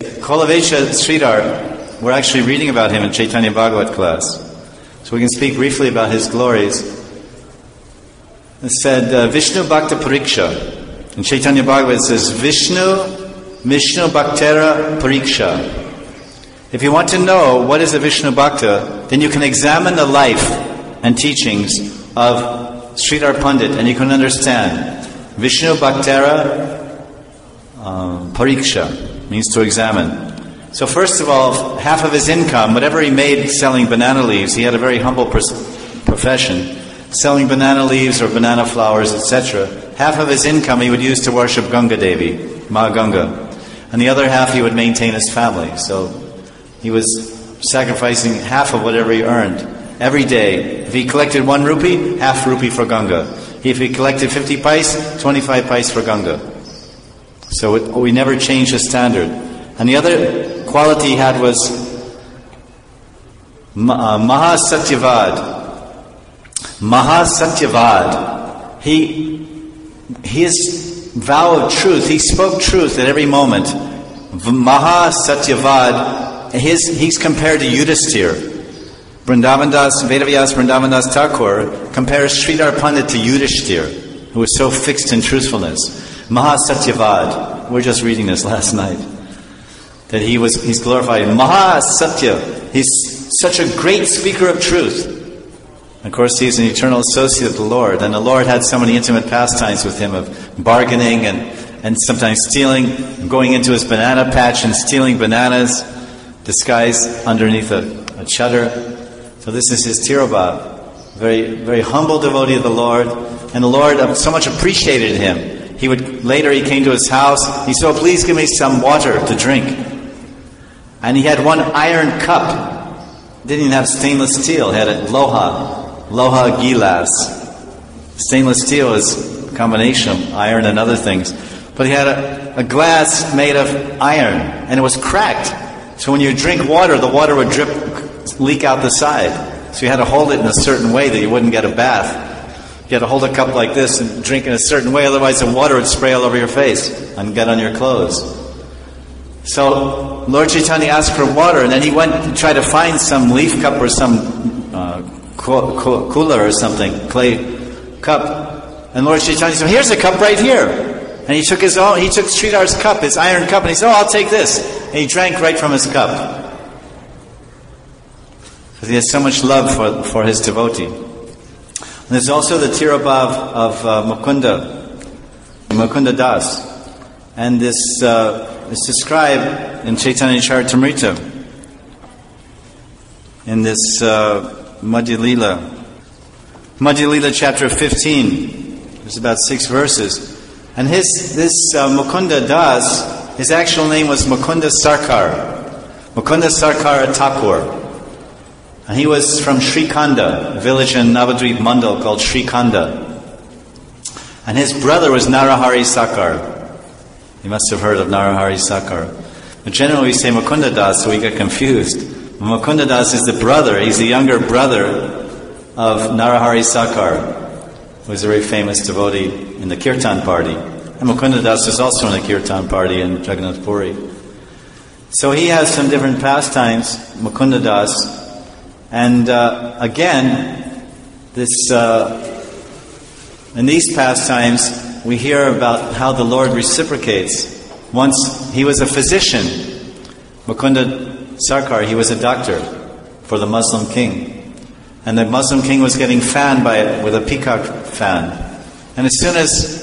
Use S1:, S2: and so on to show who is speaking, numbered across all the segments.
S1: Kolavecha Sridhar, we're actually reading about him in Chaitanya Bhagavat class. So we can speak briefly about his glories. It said, Vishnu Bhakta Pariksha. In Chaitanya Bhagavat it says, Vishnu Bhaktera Pariksha. If you want to know what is a Vishnu Bhakta, then you can examine the life and teachings of Sridhar Pandit and you can understand. Vishnu Bhaktera Pariksha means to examine. So first of all, half of his income, whatever he made selling banana leaves, he had a very humble profession, selling banana leaves or banana flowers, etc. Half of his income he would use to worship Ganga Devi, Ma Ganga. And the other half he would maintain his family. So he was sacrificing half of whatever he earned every day. If he collected 1 rupee, half rupee for Ganga. If he collected 50 pice, 25 pice for Ganga. So we never changed the standard. And the other quality he had was Mahasatyavad. Mahasatyavad. His vow of truth, he spoke truth at every moment. Mahasatyavad, he's compared to Yudhisthira. Vedavyas Vrindavandas Thakur compares Sridhar Pandit to Yudhisthira, who was so fixed in truthfulness. Mahasatyavad. We're just reading this last night. That he's glorified. Mahasatya. He's such a great speaker of truth. Of course, he's an eternal associate of the Lord. And the Lord had so many intimate pastimes with him of bargaining and sometimes stealing, going into his banana patch and stealing bananas, disguised underneath a shutter. So this is his Tirobhav. Very, very humble devotee of the Lord. And the Lord so much appreciated him. Later he came to his house. He said, "Oh, please give me some water to drink." And he had one iron cup. Didn't even have stainless steel. He had a loha gilas. Stainless steel is a combination of iron and other things. But he had a glass made of iron, and it was cracked. So when you drink water, the water would leak out the side. So you had to hold it in a certain way that you wouldn't get a bath. You had to hold a cup like this and drink in a certain way, otherwise the water would spray all over your face and get on your clothes. So Lord Chaitanya asked for water, and then he went to try to find some leaf cup or some cooler or something, clay cup. And Lord Chaitanya said, "Here's a cup right here." And he took Sridhar's cup, his iron cup, and he said, "Oh, I'll take this." And he drank right from his cup. Because he has so much love for his devotee. And there's also the Tirobhav of Mukunda Das. And this is described in Chaitanya Charitamrita. In this Madhya Lila chapter 15. There's about 6 verses. And this Mukunda Das, his actual name was Mukunda Sarkar. Mukunda Sarkar Thakur. And he was from Srikhanda, a village in Navadvip Mandal called Srikhanda. And his brother was Narahari Sakar. You must have heard of Narahari Sakar. But generally we say Mukunda Das, so we get confused. Mukunda Das is the brother, he's the younger brother of Narahari Sakar, who was a very famous devotee in the Kirtan party. And Mukunda Das is also in the Kirtan party in Jagannath Puri. So he has some different pastimes, Mukunda Das. And again, in these pastimes, we hear about how the Lord reciprocates. Once he was a physician, Mukunda Sarkar, he was a doctor for the Muslim king. And the Muslim king was getting fanned with a peacock fan. And as soon as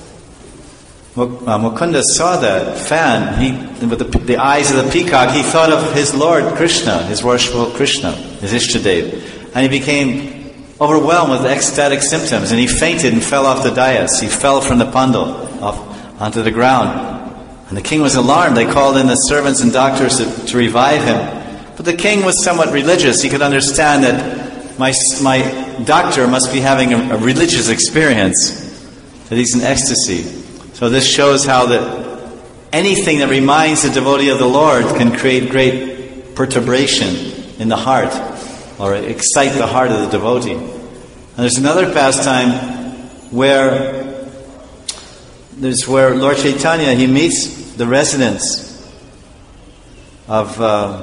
S1: Mukunda saw that fan, with the eyes of the peacock, he thought of his Lord Krishna, his worshipful Krishna, his Ishtadev. And he became overwhelmed with ecstatic symptoms, and he fainted and fell off the dais. He fell from the pandal onto the ground. And the king was alarmed. They called in the servants and doctors to revive him. But the king was somewhat religious. He could understand that my doctor must be having a religious experience, that he's in ecstasy. So this shows how that anything that reminds the devotee of the Lord can create great perturbation in the heart, or excite the heart of the devotee. And there's another pastime where Lord Chaitanya, he meets the residents of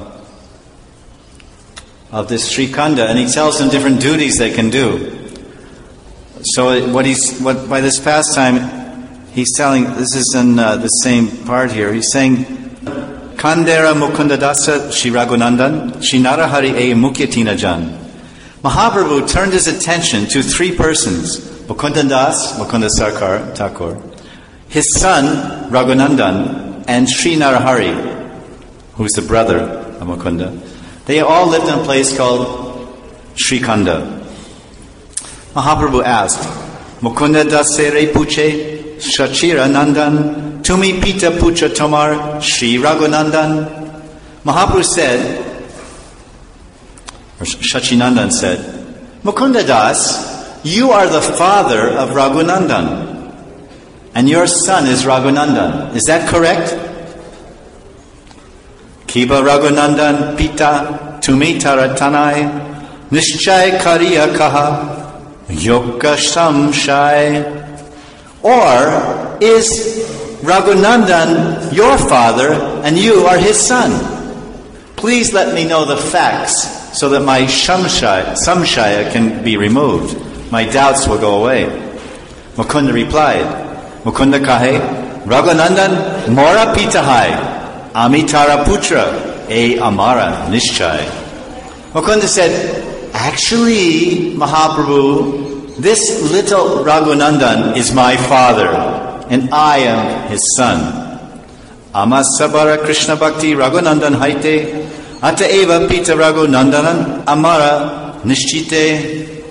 S1: this Srikanda, and he tells them different duties they can do. So by this pastime, he's telling, this is in the same part here, he's saying, Kandera Mukundadasa Shri Raghunandan, Shri Narahari E Mukyatina Jan. Mahaprabhu turned his attention to three persons, Mukundadas, Mukunda Sarkar, Thakur, his son, Raghunandan, and Sri Narahari, who's the brother of Mukunda. They all lived in a place called Srikanda. Mahaprabhu asked, Mukunda dasere puche Shachira Nandan, Tumi Pita Pucha Tomar Shri Raghunandan. Mahaprabhu said, or Shachinandan said, Mukunda Das, you are the father of Raghunandan, and your son is Raghunandan. Is that correct? Kiba Raghunandan Pita Tumi Taratanai Nishchay Kariya Kaha Yoga Samshai. Or is Raghunandan your father and you are his son? Please let me know the facts so that my samshaya can be removed. My doubts will go away. Mukunda replied, Mukunda kahe, Raghunandan mora pitahai, amitara putra, e amara nishchay. Mukunda said, actually, Mahaprabhu, this little Raghunandan is my father, and I am his son. Amasabara Krishna Bhakti Raghunandan haite, Ataeva Pita Raghunandanan Amara Nishchite.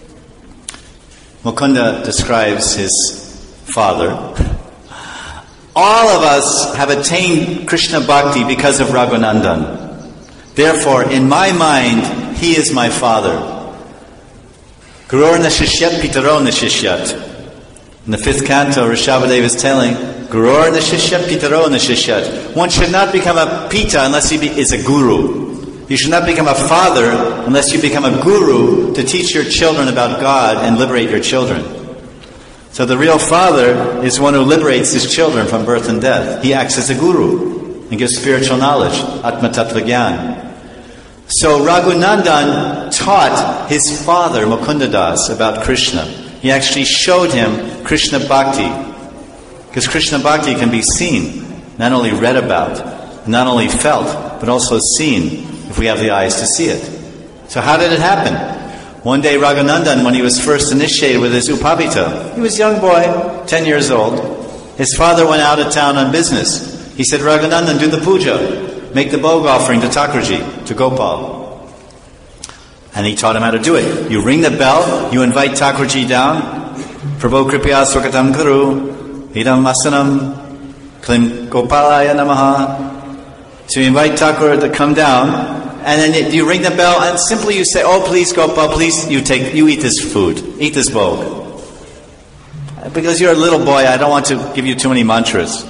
S1: Mukunda describes his father. All of us have attained Krishna Bhakti because of Raghunandan. Therefore, in my mind, he is my father. Gurur Nashishyat Pitaro Nashishyat. In the 5th canto, Rishabhadev is telling, Gurur Nashishyat Pitaro Nashishyat. One should not become a pita unless he is a guru. You should not become a father unless you become a guru to teach your children about God and liberate your children. So the real father is one who liberates his children from birth and death. He acts as a guru and gives spiritual knowledge, Atma Tattva Gyan. So Raghunandan taught his father, Mukundadas, about Krishna. He actually showed him Krishna Bhakti. Because Krishna Bhakti can be seen, not only read about, not only felt, but also seen if we have the eyes to see it. So how did it happen? One day Raghunandan, when he was first initiated with his Upavita, he was a young boy, 10 years old. His father went out of town on business. He said, Raghunandan, do the puja. Make the bhog offering to Thakurji, to Gopal. And he taught him how to do it. You ring the bell, you invite Thakurji down. Prabhu Kripya Swakatam Guru, Idam Masanam, Klim Gopalaya Namaha. So you invite Thakur to come down, and then you ring the bell, and simply you say, oh please Gopal, please, you eat this food, eat this bhog. Because you're a little boy, I don't want to give you too many mantras.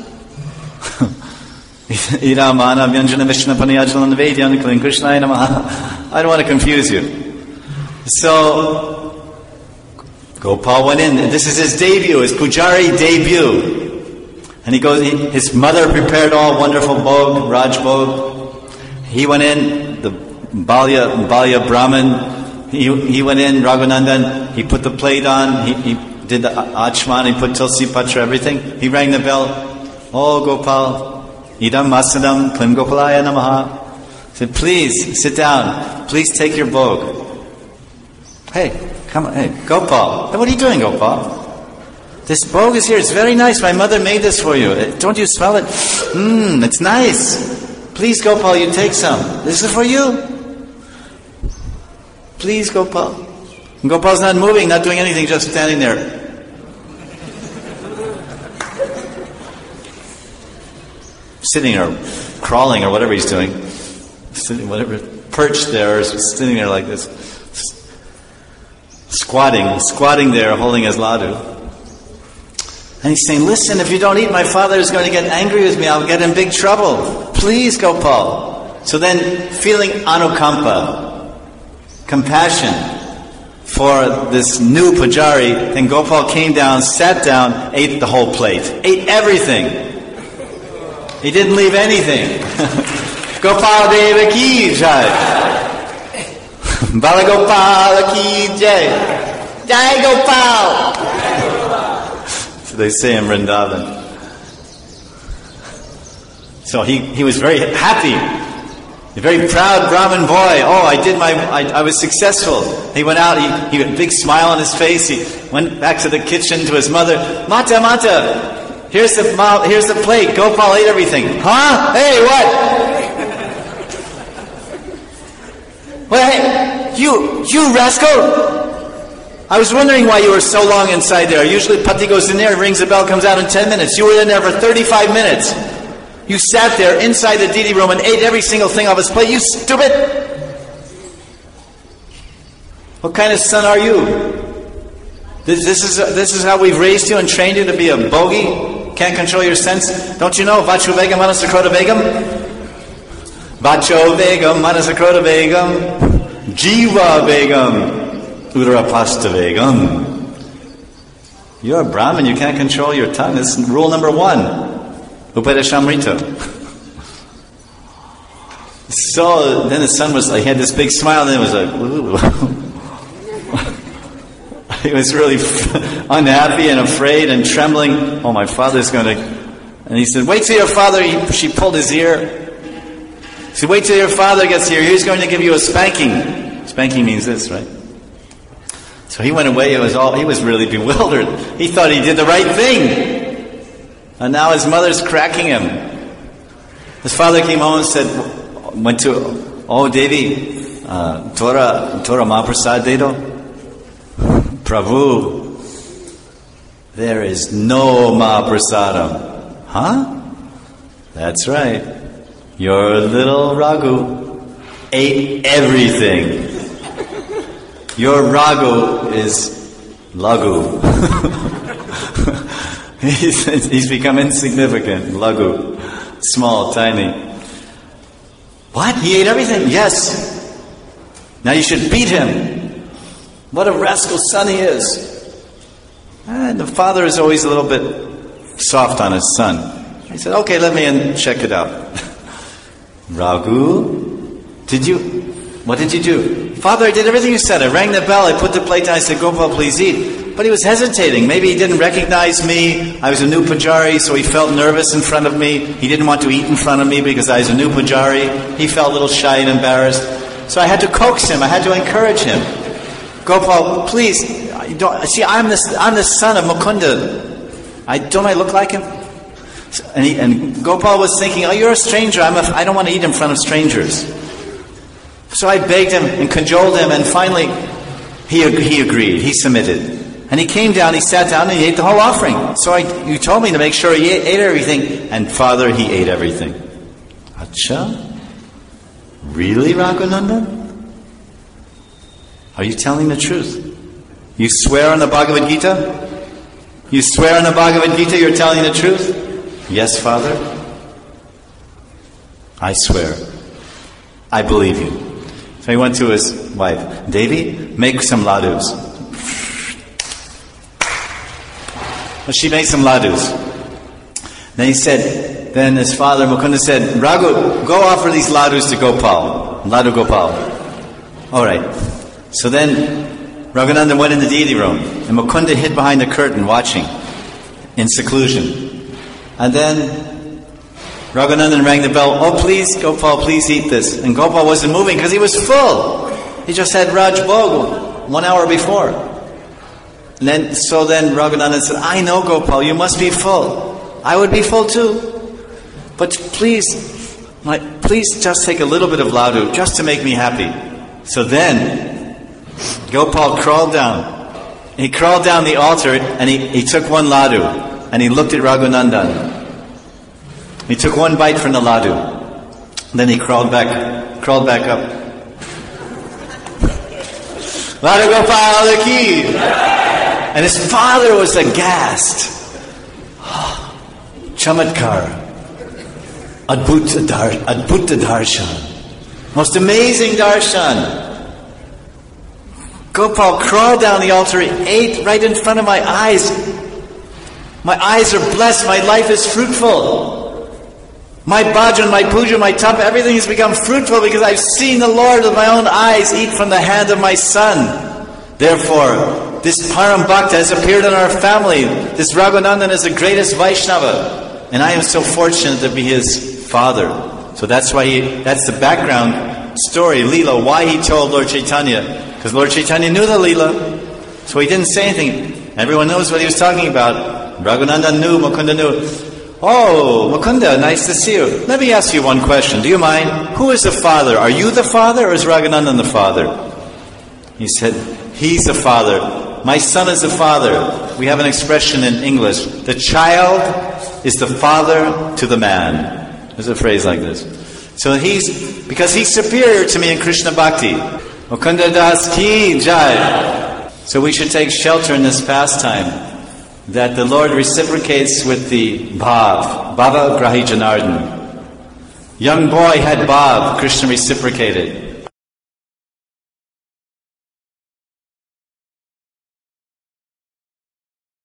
S1: I don't want to confuse you. So Gopal went in. This is his debut, his pujari debut. And he goes. His mother prepared all wonderful bhog, Raj bhog. He went in. The Balya Brahmin. He went in. Raghunandan. He put the plate on. He did the achman. He put tulsi patra, everything. He rang the bell. Oh Gopal. Idam Masadam Klim Gopalaya Namaha. Said, please sit down. Please take your bhog. Hey, come on. Hey, Gopal. Hey, what are you doing, Gopal? This bhog is here. It's very nice. My mother made this for you. Don't you smell it? It's nice. Please, Gopal, you take some. This is for you. Please, Gopal. And Gopal's not moving, not doing anything, just standing there. Sitting or crawling or whatever he's doing, sitting, perched there, or sitting there like this, squatting there, holding his ladu. And he's saying, listen, if you don't eat, my father is going to get angry with me. I'll get in big trouble. Please, Gopal. So then, feeling anukampa, compassion for this new pujari, then Gopal came down, sat down, ate the whole plate, ate everything. He didn't leave anything. Gopal Deva ki jai. Bala Gopal ki jai. Jai Gopal. So they say in Vrindavan. So he was very happy. A very proud Brahmin boy. Oh, I was successful. He went out, he had a big smile on his face. He went back to the kitchen to his mother. Mata, here's the plate. Gopal ate everything. Huh? Hey, what? Well, hey, you rascal! I was wondering why you were so long inside there. Usually Pati goes in there, rings the bell, comes out in 10 minutes. You were in there for 35 minutes. You sat there inside the deity room and ate every single thing off his plate. You stupid! What kind of son are you? This is how we've raised you and trained you to be a bogey? Can't control your sense? Don't you know Vachu Begam Manasakrota Begam? Vacho Begam Manasakrota Begam Jiva Begam Udarapasta Begam. You're a Brahmin, you can't control your tongue. This is rule number 1. Upadeshamrita. So then the son was like, he had this big smile, and then it was like, ooh. He was really unhappy and afraid and trembling. Oh, my father's going to... And he said, wait till your father... She pulled his ear. She said, wait till your father gets here. He's going to give you a spanking. Spanking means this, right? So he went away. He was really bewildered. He thought he did the right thing. And now his mother's cracking him. His father came home and went to, oh Devi, Tora Mahaprasad Dedo. Prabhu, there is no Mahaprasadam. Huh? That's right. Your little Raghu ate everything. Your Raghu is Lagu. He's become insignificant. Lagu. Small, tiny. What? He ate everything? Yes. Now you should beat him. What a rascal son he is. And the father is always a little bit soft on his son. He said, okay, let me check it out. Raghu, what did you do? Father, I did everything you said. I rang the bell, I put the plate down, I said, Gopal, please eat. But he was hesitating. Maybe he didn't recognize me. I was a new pujari, so he felt nervous in front of me. He didn't want to eat in front of me because I was a new pujari. He felt a little shy and embarrassed. So I had to coax him. I had to encourage him. Gopal, please, I'm the son of Mukunda. Don't I look like him? And Gopal was thinking, oh, you're a stranger. I don't want to eat in front of strangers. So I begged him and cajoled him, and finally he agreed. He submitted. And he came down, he sat down, and he ate the whole offering. So you told me to make sure he ate everything. And Father, he ate everything. Acha? Really, Raghunandan? Are you telling the truth? You swear on the Bhagavad Gita? You swear on the Bhagavad Gita you're telling the truth? Yes, Father. I swear. I believe you. So he went to his wife. Devi, make some ladus. Well, she made some ladus. Then his father Mukunda said, Raghu, go offer these ladus to Gopal. Ladu Gopal. Alright. So then Raghunandan went in the deity room, and Mukunda hid behind the curtain watching in seclusion. And then Raghunandan rang the bell. Oh, please, Gopal, please eat this. And Gopal wasn't moving because he was full. He just had Raj Bhog 1 hour before. So then Raghunandan said, I know, Gopal, you must be full. I would be full too. But please just take a little bit of ladu just to make me happy. So then Gopal crawled down. He crawled down the altar and he took one ladu and he looked at Raghunandan. He took one bite from the ladu. Then he crawled back up. Ladu Gopal ki. And his father was aghast. Chamatkar. Adbhuta darshan. Most amazing darshan. Gopal crawled down the altar, he ate right in front of my eyes. My eyes are blessed, my life is fruitful. My bhajan, my puja, my tapa, everything has become fruitful because I've seen the Lord with my own eyes eat from the hand of my son. Therefore, this Param Bhakta has appeared in our family. This Raghunandan is the greatest Vaishnava. And I am so fortunate to be his father. So that's why that's the background story, Leela, why he told Lord Chaitanya. Because Lord Chaitanya knew the Leela. So he didn't say anything. Everyone knows what he was talking about. Raghunandan knew, Mukunda knew. Oh, Mukunda, nice to see you. Let me ask you one question. Do you mind? Who is the father? Are you the father or is Raghunandan the father? He said, he's the father. My son is the father. We have an expression in English. The child is the father to the man. There's a phrase like this. So because he's superior to me in Krishna Bhakti. Mukunda Das Ki Jai. So we should take shelter in this pastime that the Lord reciprocates with the Bhav, Bhava Grahi Janardhan. Young boy had Bhav, Krishna reciprocated.